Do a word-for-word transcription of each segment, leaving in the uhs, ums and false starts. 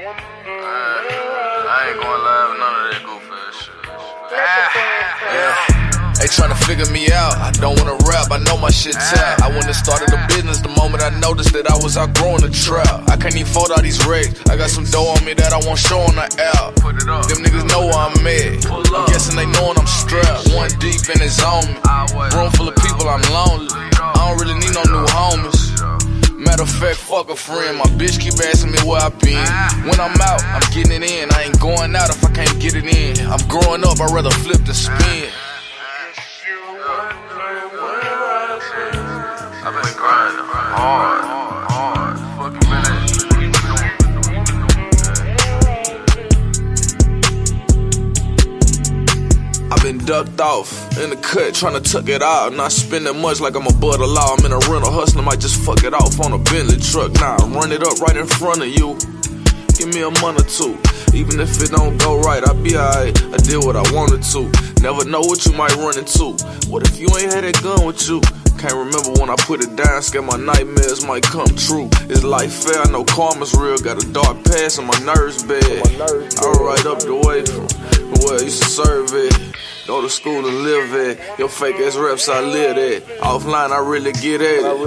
I ain't going live with none of that goofy ass shit. Yeah. They tryna figure me out. I don't wanna rap, I know my shit tap. I wouldn't have started a business the moment I noticed that I was outgrowing the trap. I can't even fold all these wrecks. I got some dough on me that I won't show on the app. Them niggas know where I'm at. I'm guessing they knowin' I'm strapped. One deep and it's on me. Room full of people, I'm lonely. I don't really need no new homies. Matter of fact, fuck a friend. My bitch keep asking me where I been. When I'm out, I'm getting it in. I ain't going out if I can't get it in. I'm growing up, I'd rather flip than spin. I've been grinding hard, hard, fucking minute. I've been ducked off in the cut, trying to tuck it out. Not spending much like I'm above the law. I'm in a rental hustling, might just fuck it off on a Bentley truck. Nah, run it up right in front of you. Give me a month or two. Even if it don't go right, I'll be alright. I did what I wanted to. Never know what you might run into. What if you ain't had that gun with you? Can't remember when I put it down, scared my nightmares might come true. Is life fair? I know karma's real. Got a dark past and my nerves bad. I was right up the way from where I used to serve it. Go to school and live at. Your fake ass reps I live at. Offline I really get at it.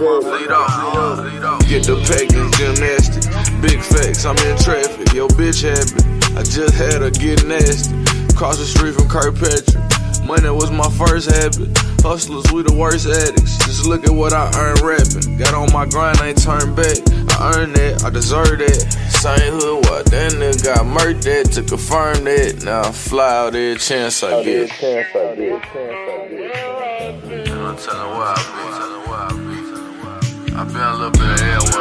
Get the pack and gymnastics. Big facts, I'm in traffic. Yo bitch happy. I just had her get nasty. Across the street from Kirkpatrick. Money was my first habit. Hustlers, we the worst addicts. Just look at what I earned rapping. Got on my grind, I ain't turned back. I earned that, I deserve that. Same hood, what that nigga got murked that to confirm that. Now I fly out every chance I get. I'm telling where I be. I been a little bit of everywhere.